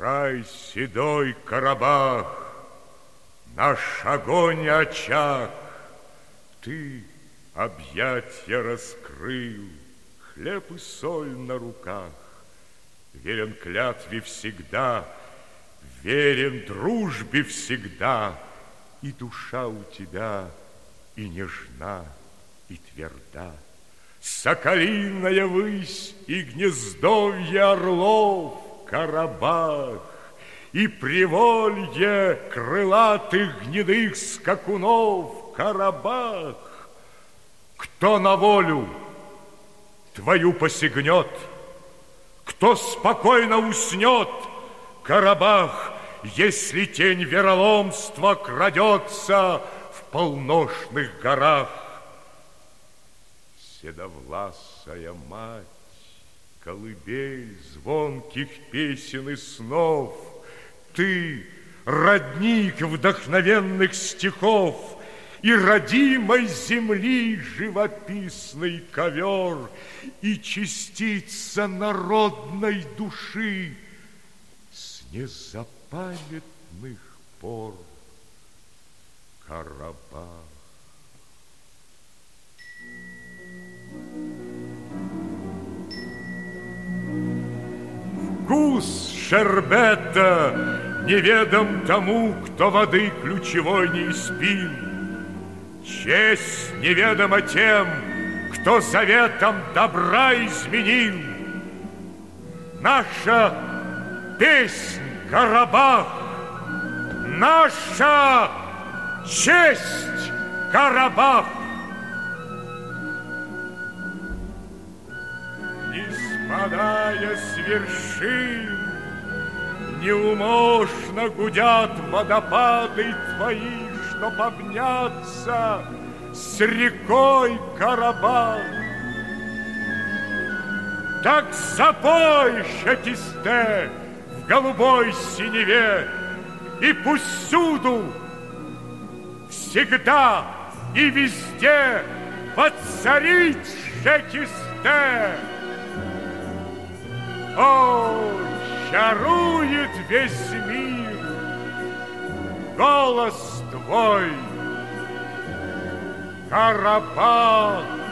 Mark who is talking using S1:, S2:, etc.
S1: Край седой Карабах, наш огонь и очаг, ты объятья раскрыл, хлеб и соль на руках, верен клятве всегда, верен дружбе всегда, и душа у тебя и нежна, и тверда. Соколиная высь и гнездовье орлов, Карабах, и приволье крылатых гнедых скакунов, Карабах. Кто на волю твою посягнет, кто спокойно уснет, Карабах, если тень вероломства крадется в полношных горах. Седовласая мать, колыбель звонких песен и снов, ты, родник вдохновенных стихов и родимой земли живописный ковер, и частица народной души с незапамятных пор, Карабах. Вкус шербета неведом тому, кто воды ключевой не испил. Честь неведома тем, кто заветом добра изменил. Наша песнь, Карабах, наша честь, Карабах. Спадая с вершин, неумолчно гудят водопады твои, чтоб обняться с рекой, Карабах. Так запой, шатисте, в голубой синеве, и пусть всюду, всегда и везде воцарит шатисте. О, чарует весь мир голос твой, Карабах.